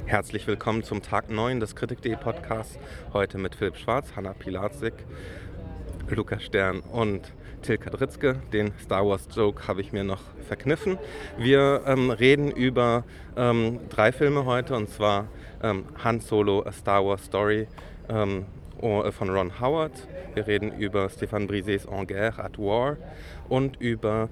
Herzlich willkommen zum Tag 9 des Kritik.de Podcasts. Heute mit Philipp Schwarz, Hanna Pilatzik, Lukas Stern und Till Kadritzke. Den Star Wars Joke habe ich mir noch verkniffen. Wir reden über 3 Filme heute, und zwar Han Solo, A Star Wars Story von Ron Howard. Wir reden über Stéphane Brisés En Guerre, at War und über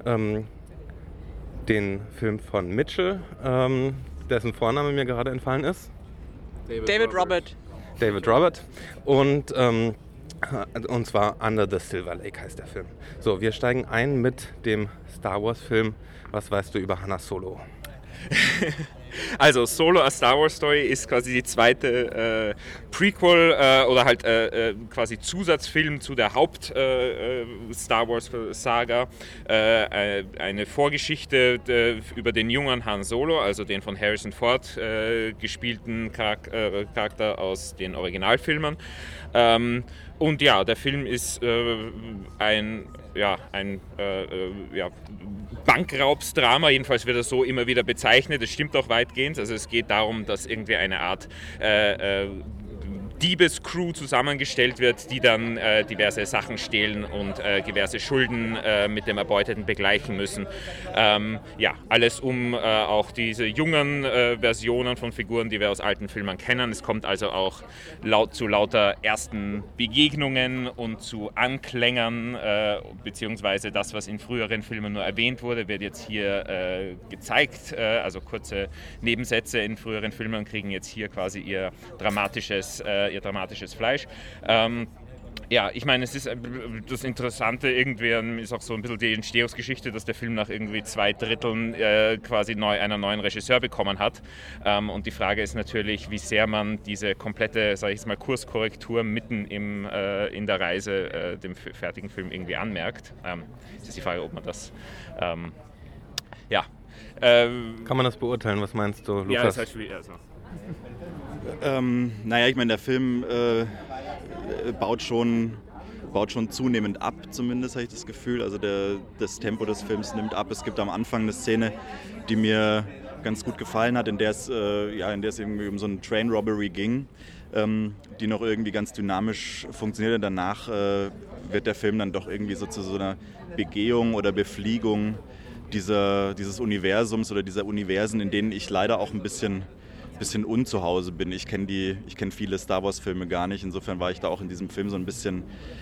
den Film von Mitchell, dessen Vorname mir gerade entfallen ist. David Robert. David Robert. Und zwar Under the Silver Lake heißt der Film. So, wir steigen ein mit dem Star Wars Film. Was weißt du über Han Solo? Also Solo, A Star Wars Story ist quasi die zweite Prequel oder halt quasi Zusatzfilm zu der Haupt-Star Wars Saga. Eine Vorgeschichte über den jungen Han Solo, also den von Harrison Ford gespielten Charakter aus den Originalfilmen. Und ja, der Film ist ein Bankraubsdrama, jedenfalls wird er so immer wieder bezeichnet. Das stimmt auch weitgehend. Also es geht darum, dass irgendwie eine Art Diebescrew zusammengestellt wird, die dann diverse Sachen stehlen und diverse Schulden mit dem Erbeuteten begleichen müssen. Alles um auch diese jungen Versionen von Figuren, die wir aus alten Filmen kennen. Es kommt also auch zu lauter ersten Begegnungen und zu Anklängern, beziehungsweise das, was in früheren Filmen nur erwähnt wurde, wird jetzt hier gezeigt. Also kurze Nebensätze in früheren Filmen kriegen jetzt hier quasi ihr dramatisches Fleisch. Ich meine, es ist das Interessante irgendwie, ist auch so ein bisschen die Entstehungsgeschichte, dass der Film nach irgendwie 2/3 quasi einer neuen Regisseur bekommen hat. Und die Frage ist natürlich, wie sehr man diese komplette, sage ich jetzt mal, Kurskorrektur mitten in der Reise dem fertigen Film irgendwie anmerkt. Es ist die Frage, ob man das, Kann man das beurteilen? Was meinst du, Lukas? Ja, das ist halt schwierig. Also. Ich meine, der Film baut schon zunehmend ab, zumindest habe ich das Gefühl. Also das Tempo des Films nimmt ab. Es gibt am Anfang eine Szene, die mir ganz gut gefallen hat, in der es irgendwie um so eine Train Robbery ging, die noch irgendwie ganz dynamisch funktioniert. Und danach wird der Film dann doch irgendwie so zu so einer Begehung oder Befliegung dieses Universums oder dieser Universen, in denen ich leider auch ein bisschen unzuhause bin. Ich kenne viele Star Wars Filme gar nicht. Insofern war ich da auch in diesem Film so ein bisschen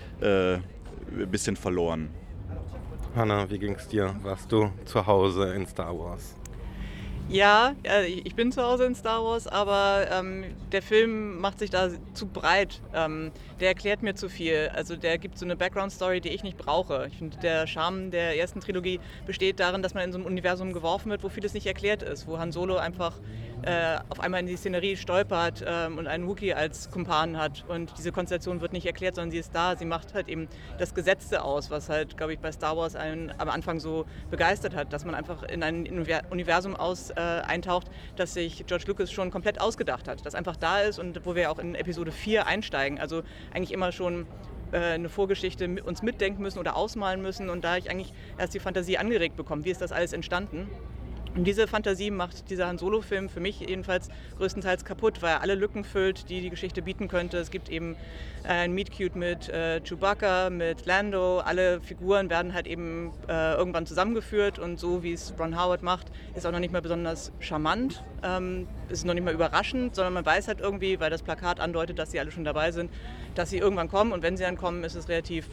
verloren. Hanna, wie ging es dir? Warst du zu Hause in Star Wars? Ja, ich bin zu Hause in Star Wars, aber der Film macht sich da zu breit. Der erklärt mir zu viel. Also der gibt so eine Background-Story, die ich nicht brauche. Ich finde, der Charme der ersten Trilogie besteht darin, dass man in so ein Universum geworfen wird, wo vieles nicht erklärt ist, wo Han Solo einfach auf einmal in die Szenerie stolpert und einen Wookiee als Kumpan hat. Und diese Konstellation wird nicht erklärt, sondern sie ist da. Sie macht halt eben das Gesetzte aus, was halt, glaube ich, bei Star Wars einen am Anfang so begeistert hat, dass man einfach in ein Universum eintaucht, das sich George Lucas schon komplett ausgedacht hat, das einfach da ist und wo wir auch in Episode 4 einsteigen. Also eigentlich immer schon eine Vorgeschichte uns mitdenken müssen oder ausmalen müssen, und da ich eigentlich erst die Fantasie angeregt bekomme, wie ist das alles entstanden. Und diese Fantasie macht dieser Han Solo-Film für mich jedenfalls größtenteils kaputt, weil er alle Lücken füllt, die die Geschichte bieten könnte. Es gibt eben ein Meet-Cute mit Chewbacca, mit Lando. Alle Figuren werden halt eben irgendwann zusammengeführt, und so wie es Ron Howard macht, ist auch noch nicht mal besonders charmant. Ist noch nicht mal überraschend, sondern man weiß halt irgendwie, weil das Plakat andeutet, dass sie alle schon dabei sind, dass sie irgendwann kommen, und wenn sie dann kommen, ist es relativ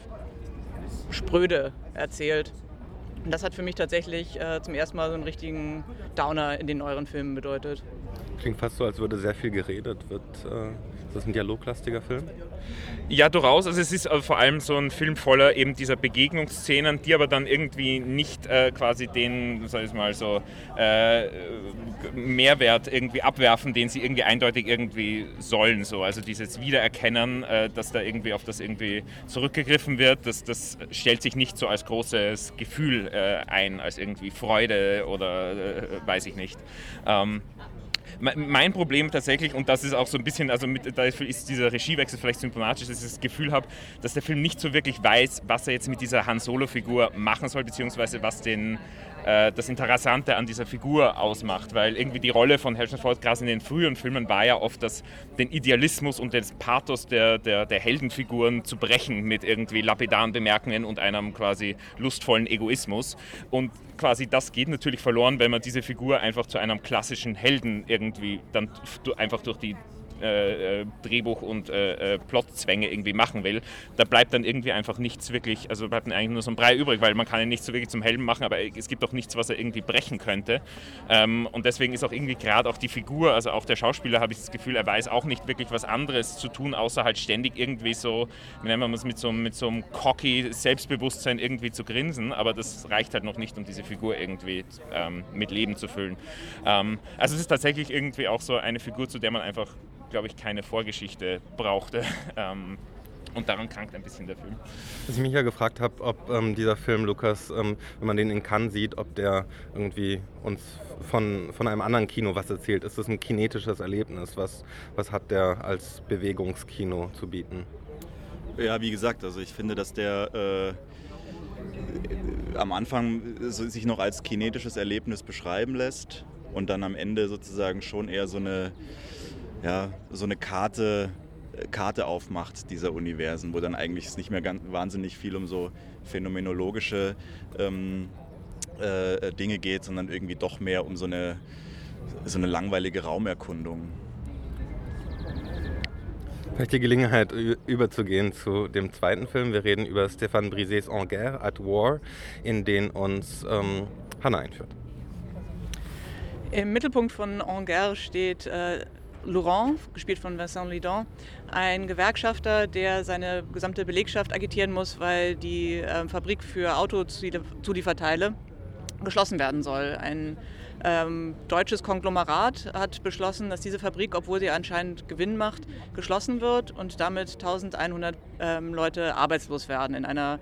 spröde erzählt. Und das hat für mich tatsächlich zum ersten Mal so einen richtigen Downer in den neueren Filmen bedeutet. Klingt fast so, als würde sehr viel geredet. Ist das ein dialoglastiger Film? Ja, durchaus. Also es ist vor allem so ein Film voller eben dieser Begegnungsszenen, die aber dann irgendwie nicht quasi den, sag ich mal so, Mehrwert irgendwie abwerfen, den sie irgendwie eindeutig irgendwie sollen. So. Also dieses Wiedererkennen, dass da irgendwie auf das irgendwie zurückgegriffen wird, das stellt sich nicht so als großes Gefühl ein, als irgendwie Freude oder weiß ich nicht. Mein Problem tatsächlich, und das ist auch so ein bisschen, also dafür ist dieser Regiewechsel vielleicht symptomatisch, dass ich das Gefühl habe, dass der Film nicht so wirklich weiß, was er jetzt mit dieser Han Solo-Figur machen soll, beziehungsweise was den das Interessante an dieser Figur ausmacht, weil irgendwie die Rolle von Harrison Ford gerade in den früheren Filmen war ja oft, den Idealismus und den Pathos der Heldenfiguren zu brechen mit irgendwie lapidaren Bemerkungen und einem quasi lustvollen Egoismus. Und quasi das geht natürlich verloren, wenn man diese Figur einfach zu einem klassischen Helden irgendwie dann einfach durch die Drehbuch- und Plotzwänge irgendwie machen will, da bleibt dann irgendwie einfach nichts wirklich, also bleibt dann eigentlich nur so ein Brei übrig, weil man kann ihn nicht so wirklich zum Helden machen, aber es gibt auch nichts, was er irgendwie brechen könnte. Und deswegen ist auch irgendwie gerade auch die Figur, also auch der Schauspieler, habe ich das Gefühl, er weiß auch nicht wirklich was anderes zu tun, außer halt ständig irgendwie so, wie nennt man es, mit so einem cocky Selbstbewusstsein irgendwie zu grinsen, aber das reicht halt noch nicht, um diese Figur irgendwie mit Leben zu füllen. Also es ist tatsächlich irgendwie auch so eine Figur, zu der man einfach, glaube ich, keine Vorgeschichte brauchte. Und daran krankt ein bisschen der Film. Was ich mich ja gefragt habe, ob dieser Film, Lukas, wenn man den in Cannes sieht, ob der irgendwie uns von einem anderen Kino was erzählt. Ist das ein kinetisches Erlebnis? Was hat der als Bewegungskino zu bieten? Ja, wie gesagt, also ich finde, dass der am Anfang sich noch als kinetisches Erlebnis beschreiben lässt und dann am Ende sozusagen schon eher so eine Karte aufmacht dieser Universen, wo dann eigentlich es nicht mehr ganz wahnsinnig viel um so phänomenologische Dinge geht, sondern irgendwie doch mehr um so eine langweilige Raumerkundung. Vielleicht die Gelegenheit, überzugehen zu dem zweiten Film. Wir reden über Stéphane Brisés En Guerre, at War, in den uns Hannah einführt. Im Mittelpunkt von En Guerre steht Laurent, gespielt von Vincent Lindon, ein Gewerkschafter, der seine gesamte Belegschaft agitieren muss, weil die Fabrik für Autozulieferteile geschlossen werden soll. Ein deutsches Konglomerat hat beschlossen, dass diese Fabrik, obwohl sie anscheinend Gewinn macht, geschlossen wird und damit 1100 Leute arbeitslos werden in einer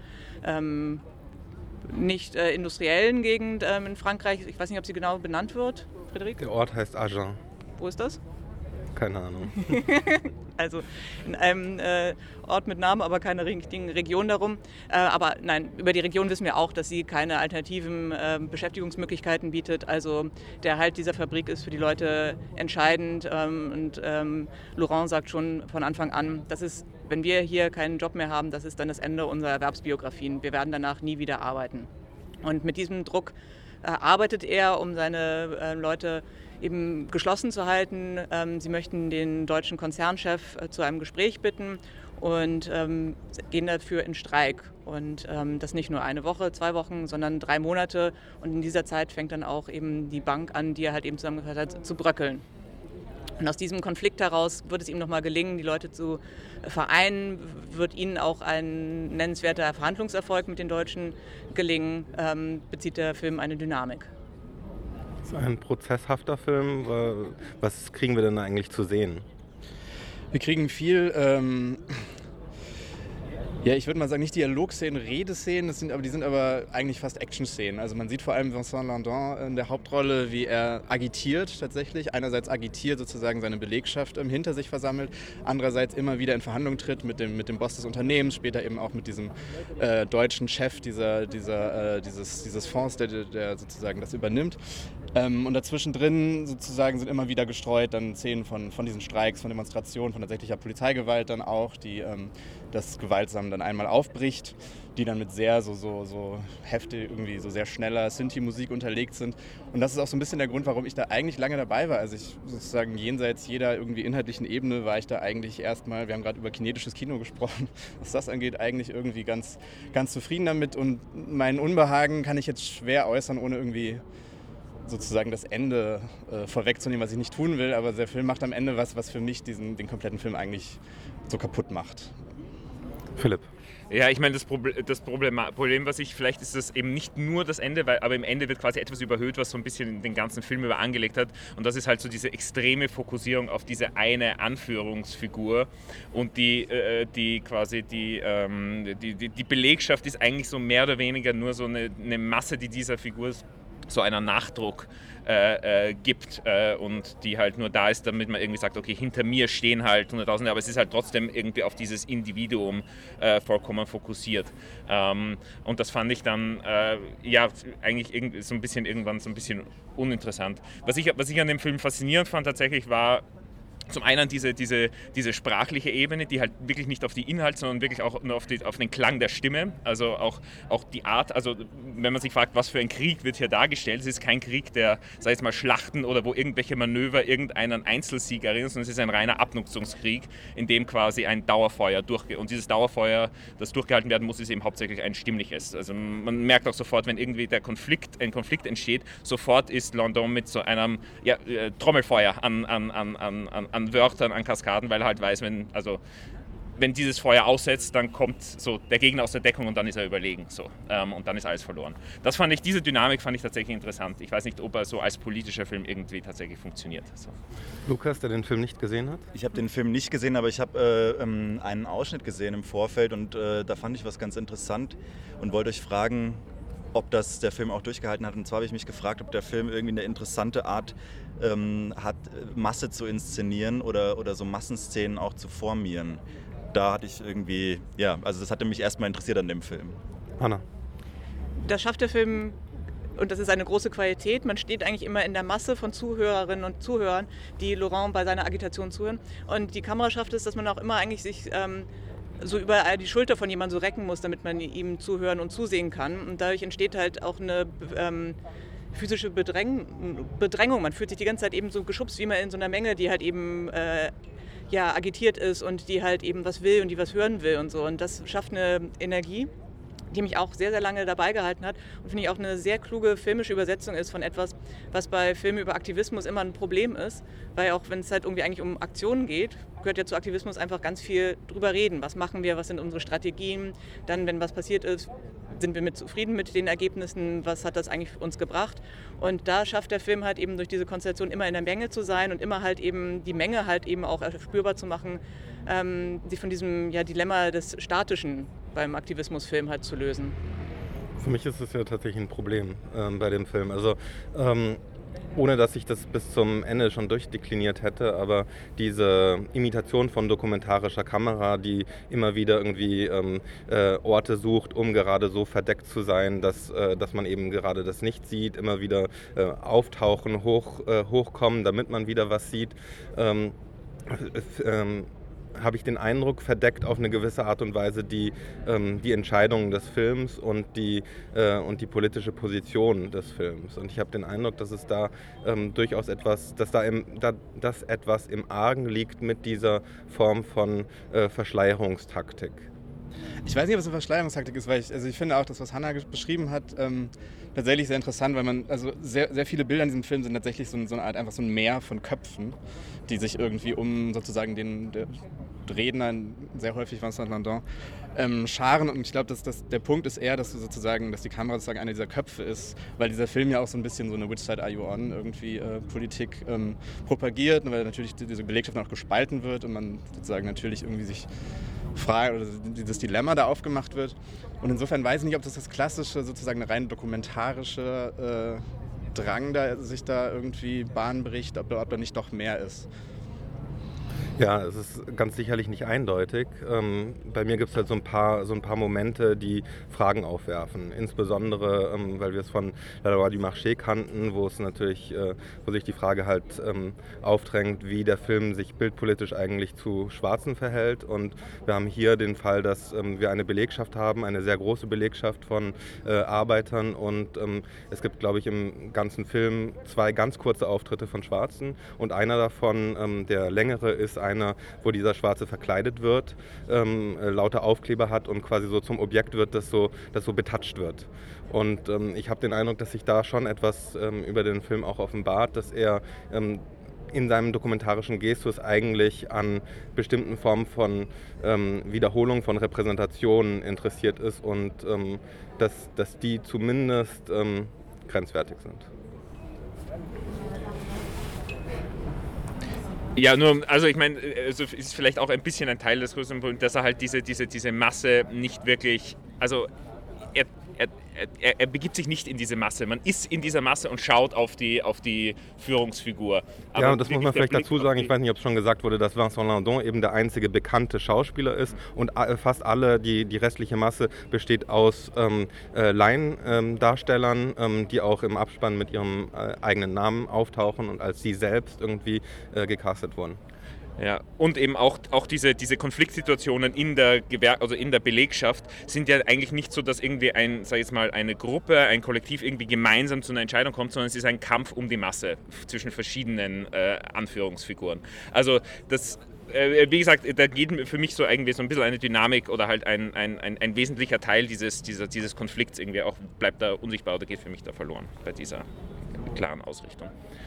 nicht industriellen Gegend in Frankreich. Ich weiß nicht, ob sie genau benannt wird, Frederik? Der Ort heißt Agen. Wo ist das? Keine Ahnung. Also in einem Ort mit Namen, aber keine richtigen Region darum. Aber nein, über die Region wissen wir auch, dass sie keine alternativen Beschäftigungsmöglichkeiten bietet. Also der Erhalt dieser Fabrik ist für die Leute entscheidend. Und Laurent sagt schon von Anfang an, das ist, wenn wir hier keinen Job mehr haben, das ist dann das Ende unserer Erwerbsbiografien. Wir werden danach nie wieder arbeiten. Und mit diesem Druck arbeitet er, um seine Leute eben geschlossen zu halten. Sie möchten den deutschen Konzernchef zu einem Gespräch bitten und gehen dafür in Streik. Und das nicht nur eine Woche, 2 Wochen, sondern 3 Monate. Und in dieser Zeit fängt dann auch eben die Bank an, die er halt eben zusammengehört hat, zu bröckeln. Und aus diesem Konflikt heraus wird es ihm nochmal gelingen, die Leute zu vereinen, wird ihnen auch ein nennenswerter Verhandlungserfolg mit den Deutschen gelingen, bezieht der Film eine Dynamik. Das ist ein prozesshafter Film. Was kriegen wir denn eigentlich zu sehen? Wir kriegen viel, ich würde mal sagen, nicht Dialogszenen, Redeszenen, die sind aber eigentlich fast Action-Szenen. Also man sieht vor allem Vincent Lindon in der Hauptrolle, wie er agitiert tatsächlich. Einerseits agitiert, sozusagen seine Belegschaft hinter sich versammelt, andererseits immer wieder in Verhandlung tritt mit dem Boss des Unternehmens, später eben auch mit diesem deutschen Chef dieses Fonds, der sozusagen das übernimmt. Und dazwischen drin sozusagen sind immer wieder gestreut dann Szenen von diesen Streiks, von Demonstrationen, von tatsächlicher Polizeigewalt dann auch, die das gewaltsam dann einmal aufbricht, die dann mit sehr so heftig, irgendwie so sehr schneller Sinti-Musik unterlegt sind. Und das ist auch so ein bisschen der Grund, warum ich da eigentlich lange dabei war. Also ich sozusagen jenseits jeder irgendwie inhaltlichen Ebene war ich da eigentlich erstmal, wir haben gerade über kinetisches Kino gesprochen, was das angeht, eigentlich irgendwie ganz, ganz zufrieden damit. Und mein Unbehagen kann ich jetzt schwer äußern, ohne irgendwie sozusagen das Ende vorwegzunehmen, was ich nicht tun will, aber der Film macht am Ende was für mich den kompletten Film eigentlich so kaputt macht. Philipp. Ja, ich meine, das Problem, was ich, vielleicht ist das eben nicht nur das Ende, aber im Ende wird quasi etwas überhöht, was so ein bisschen den ganzen Film über angelegt hat. Und das ist halt so diese extreme Fokussierung auf diese eine Anführungsfigur. Und die Belegschaft ist eigentlich so mehr oder weniger nur so eine Masse, die dieser Figur so einen Nachdruck gibt und die halt nur da ist, damit man irgendwie sagt, okay, hinter mir stehen halt Hunderttausende, aber es ist halt trotzdem irgendwie auf dieses Individuum vollkommen fokussiert. Und das fand ich dann eigentlich irgendwie so ein bisschen irgendwann so ein bisschen uninteressant. Was ich an dem Film faszinierend fand tatsächlich war zum einen diese sprachliche Ebene, die halt wirklich nicht auf die Inhalte, sondern wirklich auch nur auf den Klang der Stimme, also auch die Art, also wenn man sich fragt, was für ein Krieg wird hier dargestellt, es ist kein Krieg der, sag ich jetzt mal, Schlachten oder wo irgendwelche Manöver irgendeinen Einzelsieg erinnern, sondern es ist ein reiner Abnutzungskrieg, in dem quasi ein Dauerfeuer und dieses Dauerfeuer, das durchgehalten werden muss, ist eben hauptsächlich ein stimmliches. Also man merkt auch sofort, wenn irgendwie ein Konflikt entsteht, sofort ist Landon mit so einem Trommelfeuer an Wörtern, an Kaskaden, weil er halt weiß, wenn dieses Feuer aussetzt, dann kommt so der Gegner aus der Deckung und dann ist er überlegen. So. Und dann ist alles verloren. Diese Dynamik fand ich tatsächlich interessant. Ich weiß nicht, ob er so als politischer Film irgendwie tatsächlich funktioniert. So. Lukas, der den Film nicht gesehen hat? Ich habe den Film nicht gesehen, aber ich habe einen Ausschnitt gesehen im Vorfeld und da fand ich was ganz interessant und wollte euch fragen, ob das der Film auch durchgehalten hat. Und zwar habe ich mich gefragt, ob der Film irgendwie eine interessante Art hat, Masse zu inszenieren oder so Massenszenen auch zu formieren. Da hatte ich irgendwie, also das hatte mich erstmal interessiert an dem Film. Hanna. Das schafft der Film, und das ist eine große Qualität. Man steht eigentlich immer in der Masse von Zuhörerinnen und Zuhörern, die Laurent bei seiner Agitation zuhören. Und die Kamera schafft es, dass man auch immer eigentlich sich so über die Schulter von jemandem so recken muss, damit man ihm zuhören und zusehen kann. Und dadurch entsteht halt auch eine physische Bedrängung. Man fühlt sich die ganze Zeit eben so geschubst, wie man in so einer Menge, die halt eben agitiert ist und die halt eben was will und die was hören will und so. Und das schafft eine Energie, die mich auch sehr, sehr lange dabei gehalten hat und finde ich auch eine sehr kluge filmische Übersetzung ist von etwas, was bei Filmen über Aktivismus immer ein Problem ist, weil auch wenn es halt irgendwie eigentlich um Aktionen geht, gehört ja zu Aktivismus einfach ganz viel drüber reden. Was machen wir, was sind unsere Strategien, dann wenn was passiert ist, sind wir zufrieden mit den Ergebnissen, was hat das eigentlich für uns gebracht und da schafft der Film halt eben durch diese Konstellation immer in der Menge zu sein und immer halt eben die Menge halt eben auch spürbar zu machen, sich von diesem Dilemma des Statischen beim Aktivismusfilm halt zu lösen. Für mich ist es ja tatsächlich ein Problem bei dem Film. Also ohne dass ich das bis zum Ende schon durchdekliniert hätte, aber diese Imitation von dokumentarischer Kamera, die immer wieder irgendwie Orte sucht, um gerade so verdeckt zu sein, dass man eben gerade das nicht sieht, immer wieder auftauchen, hochkommen, damit man wieder was sieht, habe ich den Eindruck, verdeckt auf eine gewisse Art und Weise die Entscheidungen des Films und die politische Position des Films. Und ich habe den Eindruck, dass es da durchaus etwas, dass etwas im Argen liegt mit dieser Form von Verschleierungstaktik. Ich weiß nicht, ob es eine Verschleierungstaktik ist, weil ich finde auch, das, was Hanna beschrieben hat, tatsächlich sehr interessant, weil sehr, sehr viele Bilder in diesem Film sind tatsächlich so eine Art, einfach so ein Meer von Köpfen, die sich irgendwie um sozusagen den Redner, sehr häufig Vincent Landon, scharen. Und ich glaube, der Punkt ist eher, dass die Kamera sozusagen einer dieser Köpfe ist, weil dieser Film ja auch so ein bisschen so eine Which Side Are You On irgendwie Politik propagiert, weil natürlich diese Belegschaft noch gespalten wird und man sozusagen natürlich irgendwie sich fragt oder dieses Dilemma da aufgemacht wird. Und insofern weiß ich nicht, ob das klassische, sozusagen eine rein dokumentarische Drang sich da irgendwie Bahn bricht, ob da nicht doch mehr ist. Ja, es ist ganz sicherlich nicht eindeutig. Bei mir gibt es halt so ein paar Momente, die Fragen aufwerfen. Insbesondere, weil wir es von La Loi du Marché kannten, wo sich die Frage halt aufdrängt, wie der Film sich bildpolitisch eigentlich zu Schwarzen verhält. Und wir haben hier den Fall, dass wir eine Belegschaft haben, eine sehr große Belegschaft von Arbeitern. Und es gibt, glaube ich, im ganzen Film 2 ganz kurze Auftritte von Schwarzen. Und einer davon, der längere, ist einer, wo dieser Schwarze verkleidet wird, lauter Aufkleber hat und quasi so zum Objekt wird, das so betatscht wird. Und ich habe den Eindruck, dass sich da schon etwas über den Film auch offenbart, dass er in seinem dokumentarischen Gestus eigentlich an bestimmten Formen von Wiederholung von Repräsentationen interessiert ist und dass die zumindest grenzwertig sind. Ja, also ich meine, ist vielleicht auch ein bisschen ein Teil des größeren Problems, dass er halt diese Masse nicht wirklich, also er er begibt sich nicht in diese Masse. Man ist in dieser Masse und schaut auf die Führungsfigur. Aber ja, und das muss man vielleicht dazu sagen, ich weiß nicht, ob es schon gesagt wurde, dass Vincent Lindon eben der einzige bekannte Schauspieler ist und fast alle, die restliche Masse besteht aus Laiendarstellern, die auch im Abspann mit ihrem eigenen Namen auftauchen und als sie selbst irgendwie gecastet wurden. Ja, und eben auch diese Konfliktsituationen in der Belegschaft sind ja eigentlich nicht so, dass irgendwie eine Gruppe, ein Kollektiv irgendwie gemeinsam zu einer Entscheidung kommt, sondern es ist ein Kampf um die Masse zwischen verschiedenen Anführungsfiguren. Also das, wie gesagt, da geht für mich so irgendwie so ein bisschen eine Dynamik oder halt ein wesentlicher Teil dieses Konflikts irgendwie auch, bleibt da unsichtbar oder geht für mich da verloren bei dieser klaren Ausrichtung.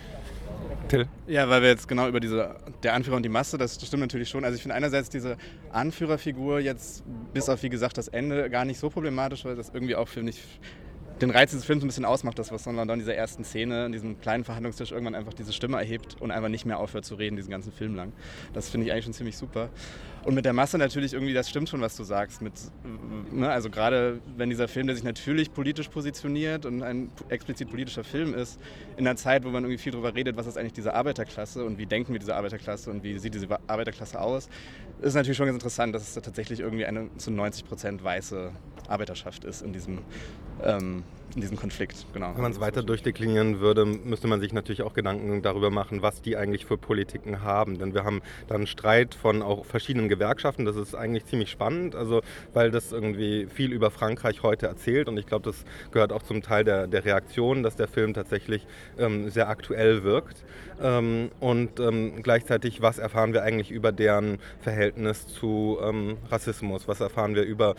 Till? Ja, weil wir jetzt genau über der Anführer und die Masse, das stimmt natürlich schon. Also ich finde einerseits diese Anführerfigur jetzt, bis auf wie gesagt das Ende, gar nicht so problematisch, weil das irgendwie auch, finde ich, den Reiz dieses Films ein bisschen ausmacht, das, was Lindon in dieser ersten Szene, in diesem kleinen Verhandlungstisch irgendwann einfach diese Stimme erhebt und einfach nicht mehr aufhört zu reden, diesen ganzen Film lang. Das finde ich eigentlich schon ziemlich super. Und mit der Masse natürlich irgendwie, das stimmt schon, was du sagst. Also gerade wenn dieser Film, der sich natürlich politisch positioniert und ein explizit politischer Film ist, in einer Zeit, wo man irgendwie viel darüber redet, was ist eigentlich diese Arbeiterklasse und wie denken wir diese Arbeiterklasse und wie sieht diese Arbeiterklasse aus, ist natürlich schon ganz interessant, dass es da tatsächlich irgendwie eine zu 90% weiße Arbeiterschaft ist in diesem Konflikt. Genau. Wenn man es weiter durchdeklinieren würde, müsste man sich natürlich auch Gedanken darüber machen, was die eigentlich für Politiken haben. Denn wir haben dann einen Streit von auch verschiedenen Gewerkschaften. Das ist eigentlich ziemlich spannend, also weil das irgendwie viel über Frankreich heute erzählt. Und ich glaube, das gehört auch zum Teil der Reaktion, dass der Film tatsächlich sehr aktuell wirkt. Gleichzeitig, was erfahren wir eigentlich über deren Verhältnis zu Rassismus? Was erfahren wir über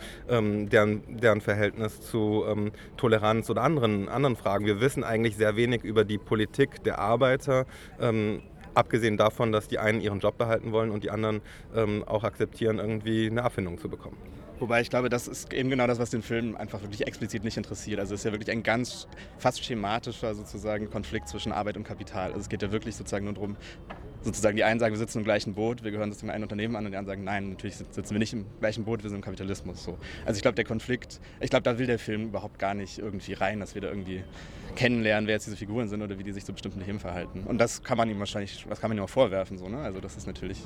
deren Verhältnis zu Toleranz oder anderen Fragen? Wir wissen eigentlich sehr wenig über die Politik der Arbeiter, abgesehen davon, dass die einen ihren Job behalten wollen und die anderen auch akzeptieren, irgendwie eine Abfindung zu bekommen. Wobei ich glaube, das ist eben genau das, was den Film einfach wirklich explizit nicht interessiert. Also es ist ja wirklich ein ganz fast schematischer sozusagen Konflikt zwischen Arbeit und Kapital. Also es geht ja wirklich sozusagen nur darum, sozusagen die einen sagen, wir sitzen im gleichen Boot, wir gehören sozusagen einem Unternehmen an und die anderen sagen, nein, natürlich sitzen wir nicht im gleichen Boot, wir sind im Kapitalismus. So. Also ich glaube, der Konflikt, da will der Film überhaupt gar nicht irgendwie rein, dass wir da irgendwie kennenlernen, wer jetzt diese Figuren sind oder wie die sich zu bestimmten Themen verhalten. Und das kann man ihm auch vorwerfen. So, ne? Also das ist natürlich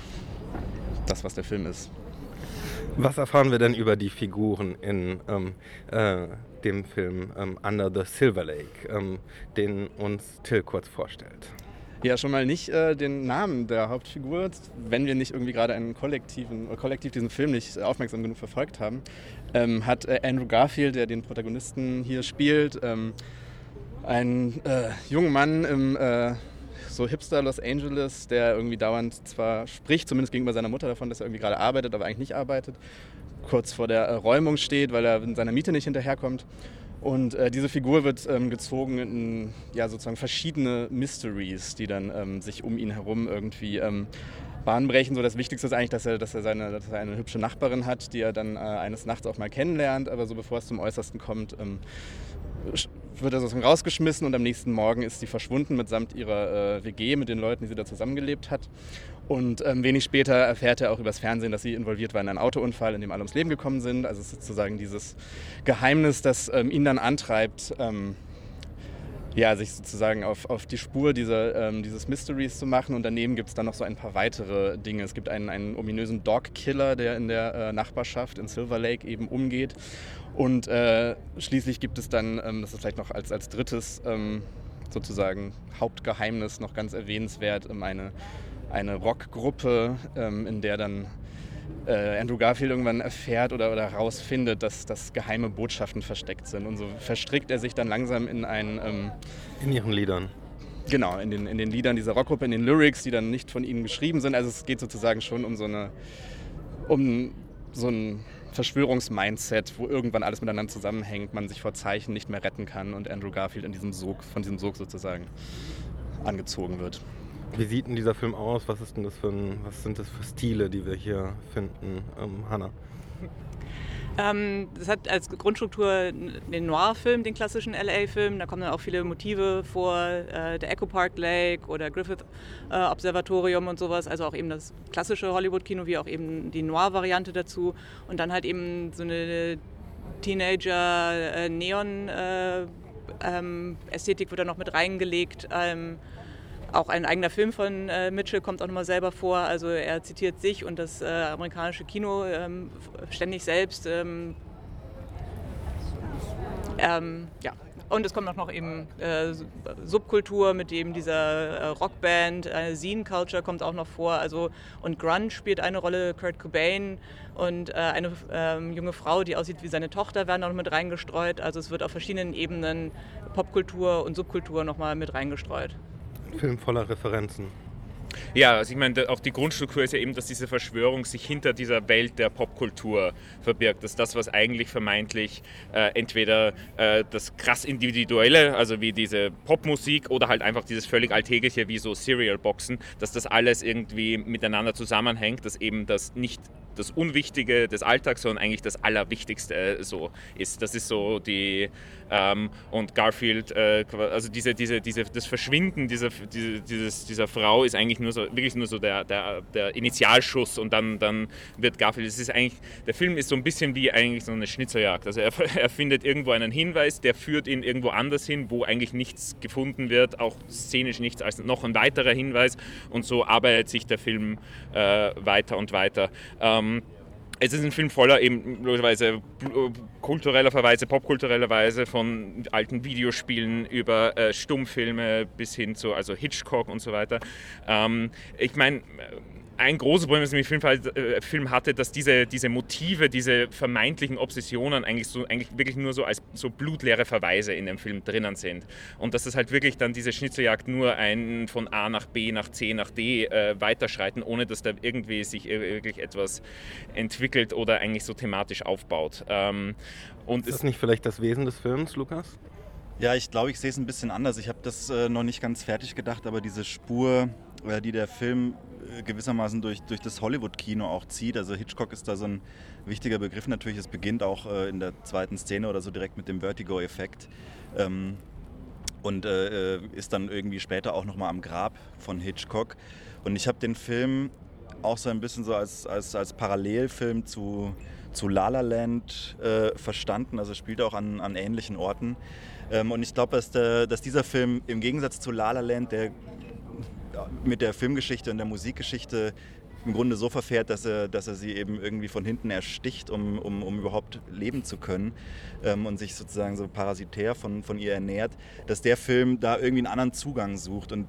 das, was der Film ist. Was erfahren wir denn über die Figuren in dem Film Under the Silver Lake, den uns Till kurz vorstellt? Ja, schon mal nicht den Namen der Hauptfigur, wenn wir nicht irgendwie gerade kollektiv diesen Film nicht aufmerksam genug verfolgt haben, hat Andrew Garfield, der den Protagonisten hier spielt, ein junger Mann im so Hipster Los Angeles, der irgendwie dauernd zwar spricht, zumindest gegenüber seiner Mutter davon, dass er irgendwie gerade arbeitet, aber eigentlich nicht arbeitet, kurz vor der Räumung steht, weil er in seiner Miete nicht hinterherkommt. Und diese Figur wird gezogen in sozusagen verschiedene Mysteries, die dann sich um ihn herum irgendwie Bahn brechen. So, das Wichtigste ist eigentlich, dass er eine hübsche Nachbarin hat, die er dann eines Nachts auch mal kennenlernt, aber so bevor es zum Äußersten kommt, wird er sozusagen rausgeschmissen und am nächsten Morgen ist sie verschwunden mitsamt ihrer WG, mit den Leuten, die sie da zusammengelebt hat. Und wenig später erfährt er auch übers Fernsehen, dass sie involviert war in einen Autounfall, in dem alle ums Leben gekommen sind. Also es ist sozusagen dieses Geheimnis, das ihn dann antreibt, sich sozusagen auf die Spur dieses Mysteries zu machen. Und daneben gibt es dann noch so ein paar weitere Dinge. Es gibt einen ominösen Dog-Killer, der in der Nachbarschaft in Silver Lake eben umgeht. Und schließlich gibt es dann, das ist vielleicht noch als drittes sozusagen Hauptgeheimnis noch ganz erwähnenswert, eine Rockgruppe, in der dann Andrew Garfield irgendwann erfährt oder herausfindet, dass geheime Botschaften versteckt sind. Und so verstrickt er sich dann langsam in in ihren Liedern. Genau, in den Liedern dieser Rockgruppe, in den Lyrics, die dann nicht von ihnen geschrieben sind. Also es geht sozusagen schon um so ein Verschwörungsmindset, wo irgendwann alles miteinander zusammenhängt, man sich vor Zeichen nicht mehr retten kann und Andrew Garfield von diesem Sog sozusagen angezogen wird. Wie sieht denn dieser Film aus? Was sind das für Stile, die wir hier finden, Hannah? Das hat als Grundstruktur den Noir-Film, den klassischen LA-Film. Da kommen dann auch viele Motive vor, der Echo Park Lake oder Griffith Observatorium und sowas. Also auch eben das klassische Hollywood-Kino, wie auch eben die Noir-Variante dazu. Und dann halt eben so eine Teenager Neon Ästhetik wird da noch mit reingelegt. Auch ein eigener Film von Mitchell kommt auch nochmal selber vor. Also er zitiert sich und das amerikanische Kino ständig selbst. Ja. Und es kommt auch noch eben Subkultur mit eben dieser Rockband, Zine-Culture kommt auch noch vor. Also, und Grunge spielt eine Rolle, Kurt Cobain und eine junge Frau, die aussieht wie seine Tochter, werden auch noch mit reingestreut. Also es wird auf verschiedenen Ebenen Popkultur und Subkultur nochmal mit reingestreut. Ein Film voller Referenzen. Ja, also ich meine, auch die Grundstruktur ist ja eben, dass diese Verschwörung sich hinter dieser Welt der Popkultur verbirgt. Dass das, was eigentlich vermeintlich entweder das krass Individuelle, also wie diese Popmusik oder halt einfach dieses völlig Alltägliche wie so Cereal-Boxen, dass das alles irgendwie miteinander zusammenhängt, dass eben das nicht das Unwichtige des Alltags, sondern eigentlich das Allerwichtigste so ist. Das ist so die und Garfield, also das Verschwinden dieser Frau ist eigentlich wirklich nur so der Initialschuss und dann wird Garfield, es ist eigentlich, der Film ist so ein bisschen wie eigentlich so eine Schnitzeljagd. Also er findet irgendwo einen Hinweis, der führt ihn irgendwo anders hin, wo eigentlich nichts gefunden wird, auch szenisch nichts als noch ein weiterer Hinweis und so arbeitet sich der Film weiter und weiter. Es ist ein Film voller eben logischerweise kultureller Verweise, popkultureller Weise von alten Videospielen über Stummfilme bis hin zu also Hitchcock und so weiter. Ich meine, ein großes Problem, das ich im Film hatte, dass diese Motive, diese vermeintlichen Obsessionen eigentlich wirklich nur so als so blutleere Verweise in dem Film drinnen sind. Und dass das halt wirklich dann diese Schnitzeljagd nur ein von A nach B nach C nach D weiterschreiten, ohne dass da irgendwie sich wirklich etwas entwickelt oder eigentlich so thematisch aufbaut. Und ist das nicht vielleicht das Wesen des Films, Lukas? Ja, ich glaube, ich sehe es ein bisschen anders. Ich habe das noch nicht ganz fertig gedacht, aber diese Spur, die der Film gewissermaßen durch das Hollywood-Kino auch zieht. Also Hitchcock ist da so ein wichtiger Begriff natürlich. Es beginnt auch in der zweiten Szene oder so direkt mit dem Vertigo-Effekt und ist dann irgendwie später auch nochmal am Grab von Hitchcock. Und ich habe den Film auch so ein bisschen so als Parallelfilm zu La La Land verstanden. Also spielt auch an ähnlichen Orten. Und ich glaube, dass dieser Film im Gegensatz zu La La Land, der mit der Filmgeschichte und der Musikgeschichte im Grunde so verfährt, dass er sie eben irgendwie von hinten ersticht, um überhaupt leben zu können und sich sozusagen so parasitär von ihr ernährt, dass der Film da irgendwie einen anderen Zugang sucht und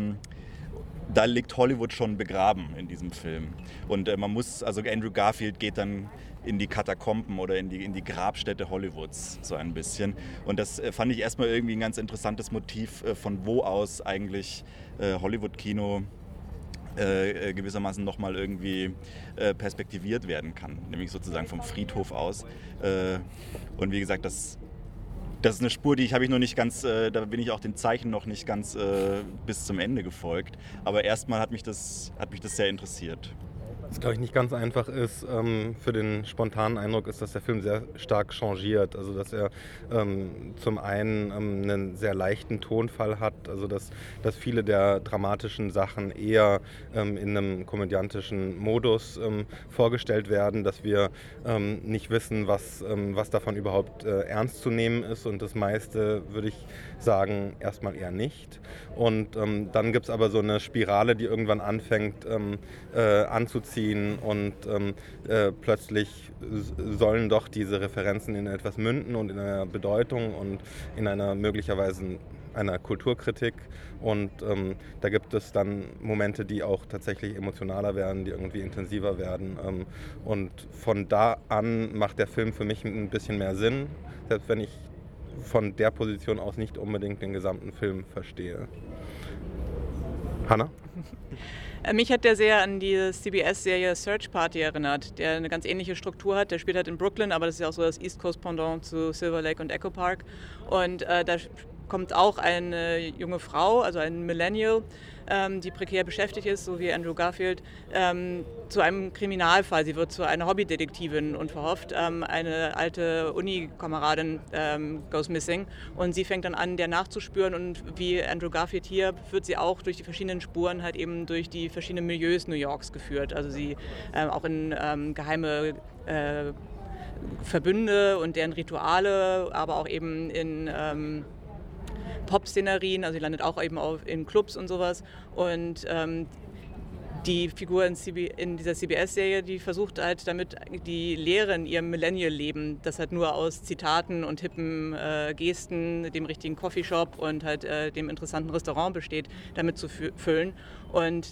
da liegt Hollywood schon begraben in diesem Film. Und also Andrew Garfield geht dann in die Katakomben oder in die Grabstätte Hollywoods so ein bisschen. Und das fand ich erstmal irgendwie ein ganz interessantes Motiv, von wo aus eigentlich Hollywood-Kino gewissermaßen nochmal irgendwie perspektiviert werden kann. Nämlich sozusagen vom Friedhof aus. Und wie gesagt, das ist eine Spur, habe ich noch nicht ganz, da bin ich auch den Zeichen noch nicht ganz bis zum Ende gefolgt. Aber erstmal hat mich das sehr interessiert. Was, glaube ich, nicht ganz einfach ist, für den spontanen Eindruck ist, dass der Film sehr stark changiert. Also dass er zum einen einen sehr leichten Tonfall hat, also dass viele der dramatischen Sachen eher in einem komödiantischen Modus vorgestellt werden, dass wir nicht wissen, was davon überhaupt ernst zu nehmen ist und das meiste, würde ich sagen, erstmal eher nicht. Und dann gibt es aber so eine Spirale, die irgendwann anfängt anzuziehen und plötzlich sollen doch diese Referenzen in etwas münden und in einer Bedeutung und in einer möglicherweise einer Kulturkritik und da gibt es dann Momente, die auch tatsächlich emotionaler werden, die irgendwie intensiver werden und von da an macht der Film für mich ein bisschen mehr Sinn, selbst wenn ich von der Position aus nicht unbedingt den gesamten Film verstehe. Hanna? Mich hat der sehr an die CBS-Serie Search Party erinnert, der eine ganz ähnliche Struktur hat. Der spielt halt in Brooklyn, aber das ist ja auch so das East Coast Pendant zu Silver Lake und Echo Park. Und da kommt auch eine junge Frau, also ein Millennial, die prekär beschäftigt ist, so wie Andrew Garfield, zu einem Kriminalfall. Sie wird zu einer Hobbydetektivin unverhofft. Eine alte Uni-Kameradin goes missing und sie fängt dann an, der nachzuspüren und wie Andrew Garfield hier wird sie auch durch die verschiedenen Spuren halt eben durch die verschiedenen Milieus New Yorks geführt. Also sie auch in geheime Verbünde und deren Rituale, aber auch eben in Pop-Szenerien, also sie landet auch eben in Clubs und sowas. Und die Figur in dieser CBS-Serie, die versucht halt damit die Lehre in ihrem Millennial-Leben, das halt nur aus Zitaten und hippen Gesten, dem richtigen Coffeeshop und halt dem interessanten Restaurant besteht, damit zu füllen. Und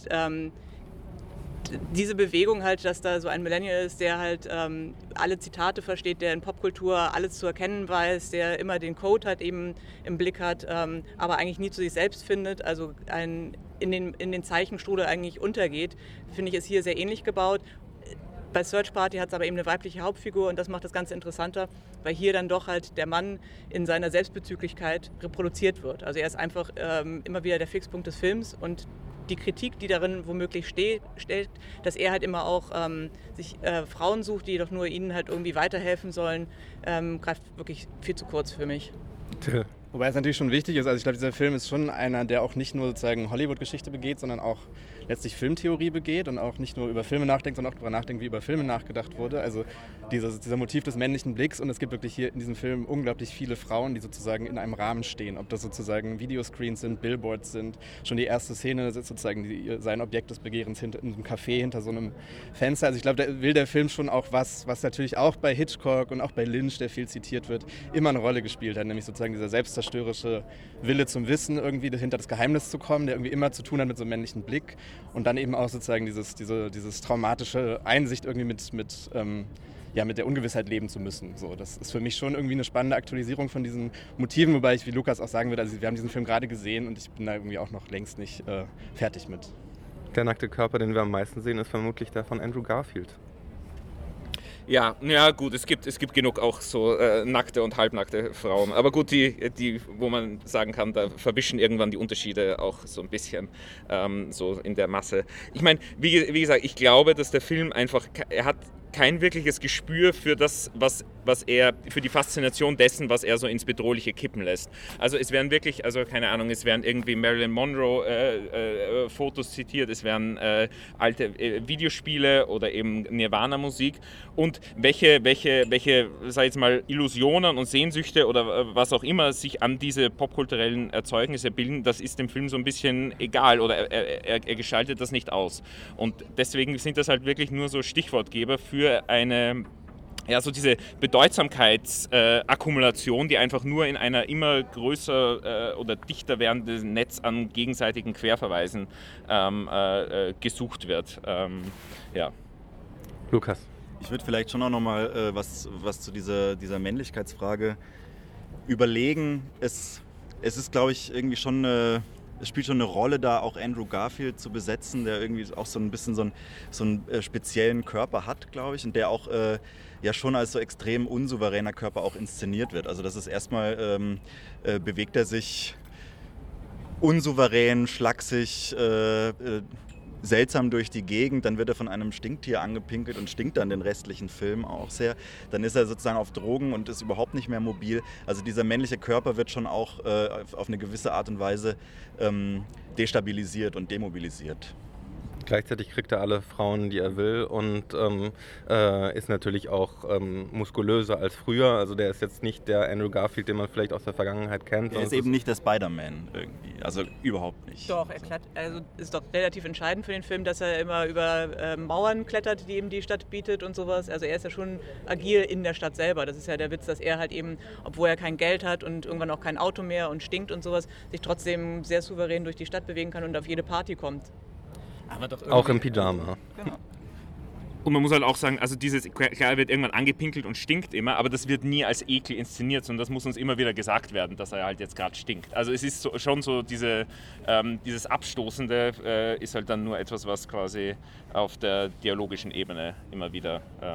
diese Bewegung halt, dass da so ein Millennial ist, der halt alle Zitate versteht, der in Popkultur alles zu erkennen weiß, der immer den Code halt eben im Blick hat, aber eigentlich nie zu sich selbst findet, also in den Zeichenstrudel eigentlich untergeht, finde ich, ist hier sehr ähnlich gebaut. Bei Search Party hat es aber eben eine weibliche Hauptfigur und das macht das Ganze interessanter, weil hier dann doch halt der Mann in seiner Selbstbezüglichkeit reproduziert wird. Also er ist einfach immer wieder der Fixpunkt des Films und die Kritik, die darin womöglich steht, dass er halt immer auch sich Frauen sucht, die doch nur ihnen halt irgendwie weiterhelfen sollen, greift wirklich viel zu kurz für mich. Wobei es natürlich schon wichtig ist, also ich glaube, dieser Film ist schon einer, der auch nicht nur sozusagen Hollywood-Geschichte begeht, sondern auch letztlich Filmtheorie begeht und auch nicht nur über Filme nachdenkt, sondern auch darüber nachdenkt, wie über Filme nachgedacht wurde. Also dieser Motiv des männlichen Blicks, und es gibt wirklich hier in diesem Film unglaublich viele Frauen, die sozusagen in einem Rahmen stehen. Ob das sozusagen Videoscreens sind, Billboards sind. Schon die erste Szene ist sozusagen sein Objekt des Begehrens in einem Café hinter so einem Fenster. Also ich glaube, da will der Film schon auch was natürlich auch bei Hitchcock und auch bei Lynch, der viel zitiert wird, immer eine Rolle gespielt hat, nämlich sozusagen dieser selbstzerstörerische Wille zum Wissen, irgendwie hinter das Geheimnis zu kommen, der irgendwie immer zu tun hat mit so einem männlichen Blick. Und dann eben auch sozusagen dieses traumatische Einsicht irgendwie mit der Ungewissheit leben zu müssen. So, das ist für mich schon irgendwie eine spannende Aktualisierung von diesen Motiven, wobei ich, wie Lukas auch sagen würde, also wir haben diesen Film gerade gesehen und ich bin da irgendwie auch noch längst nicht fertig mit. Der nackte Körper, den wir am meisten sehen, ist vermutlich der von Andrew Garfield. Ja, gut, es gibt genug auch so nackte und halbnackte Frauen. Aber gut, die, wo man sagen kann, da verwischen irgendwann die Unterschiede auch so ein bisschen so in der Masse. Ich meine, wie gesagt, ich glaube, dass der Film einfach, er hat kein wirkliches Gespür für das, für die Faszination dessen, was er so ins Bedrohliche kippen lässt. Also es werden wirklich, keine Ahnung, es werden irgendwie Marilyn Monroe Fotos zitiert, es werden alte Videospiele oder eben Nirvana-Musik und welche, sag ich jetzt mal, Illusionen und Sehnsüchte oder was auch immer sich an diese popkulturellen Erzeugnisse bilden, das ist dem Film so ein bisschen egal oder er gestaltet das nicht aus. Und deswegen sind das halt wirklich nur so Stichwortgeber für eine, so diese Bedeutsamkeitsakkumulation, die einfach nur in einer immer größer oder dichter werdenden Netz an gegenseitigen Querverweisen gesucht wird. Lukas. Ich würde vielleicht schon auch nochmal was zu dieser Männlichkeitsfrage überlegen. Es ist, glaube ich, irgendwie schon es spielt schon eine Rolle, da auch Andrew Garfield zu besetzen, der irgendwie auch so ein bisschen so einen speziellen Körper hat, glaube ich, und der auch ja schon als so extrem unsouveräner Körper auch inszeniert wird. Also das ist erstmal, bewegt er sich unsouverän, schlaksig, seltsam durch die Gegend, dann wird er von einem Stinktier angepinkelt und stinkt dann den restlichen Film auch sehr. Dann ist er sozusagen auf Drogen und ist überhaupt nicht mehr mobil. Also dieser männliche Körper wird schon auch auf eine gewisse Art und Weise destabilisiert und demobilisiert. Gleichzeitig kriegt er alle Frauen, die er will und ist natürlich auch muskulöser als früher. Also der ist jetzt nicht der Andrew Garfield, den man vielleicht aus der Vergangenheit kennt. Er ist eben nicht der Spider-Man irgendwie, also überhaupt nicht. Doch, also ist doch relativ entscheidend für den Film, dass er immer über Mauern klettert, die ihm die Stadt bietet und sowas. Also er ist ja schon agil in der Stadt selber. Das ist ja der Witz, dass er halt eben, obwohl er kein Geld hat und irgendwann auch kein Auto mehr und stinkt und sowas, sich trotzdem sehr souverän durch die Stadt bewegen kann und auf jede Party kommt. Aber doch auch im Pyjama. Genau. Und man muss halt auch sagen, also klar wird irgendwann angepinkelt und stinkt immer, aber das wird nie als Ekel inszeniert, sondern das muss uns immer wieder gesagt werden, dass er halt jetzt gerade stinkt. Also es ist schon so, dieses Abstoßende ist halt dann nur etwas, was quasi auf der dialogischen Ebene immer wieder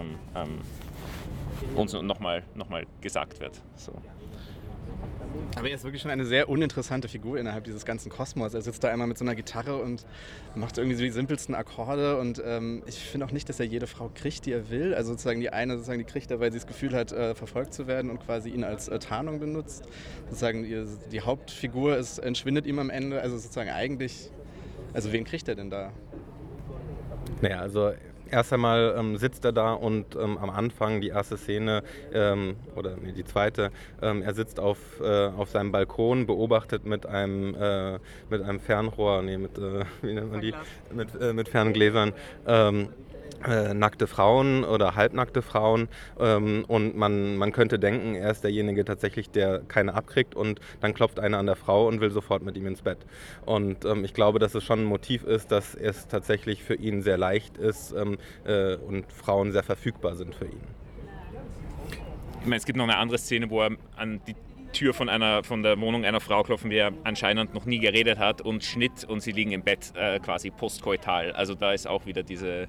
uns nochmal gesagt wird. So. Aber er ist wirklich schon eine sehr uninteressante Figur innerhalb dieses ganzen Kosmos. Er sitzt da einmal mit so einer Gitarre und macht irgendwie so die simpelsten Akkorde und ich finde auch nicht, dass er jede Frau kriegt, die er will. Also sozusagen die eine, die kriegt er, weil sie das Gefühl hat, verfolgt zu werden und quasi ihn als Tarnung benutzt. Sozusagen die Hauptfigur entschwindet ihm am Ende. Also sozusagen eigentlich, also wen kriegt er denn da? Naja, also Erst einmal sitzt er da und am Anfang, die erste Szene, die zweite, er sitzt auf seinem Balkon, beobachtet mit einem Fernrohr, wie nennt man die? Mit Ferngläsern, nackte Frauen oder halbnackte Frauen und man könnte denken, er ist derjenige tatsächlich, der keine abkriegt und dann klopft einer an der Frau und will sofort mit ihm ins Bett. Und ich glaube, dass es schon ein Motiv ist, dass es tatsächlich für ihn sehr leicht ist und Frauen sehr verfügbar sind für ihn. Ich meine, es gibt noch eine andere Szene, wo er an die Tür von der Wohnung einer Frau klopfen, wie er anscheinend noch nie geredet hat, und Schnitt und sie liegen im Bett quasi postkoital. Also da ist auch wieder diese,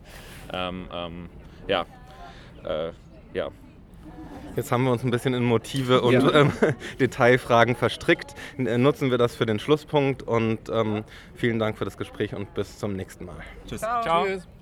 Jetzt haben wir uns ein bisschen in Motive und Detailfragen verstrickt. Nutzen wir das für den Schlusspunkt und vielen Dank für das Gespräch und bis zum nächsten Mal. Tschüss. Ciao. Tschüss.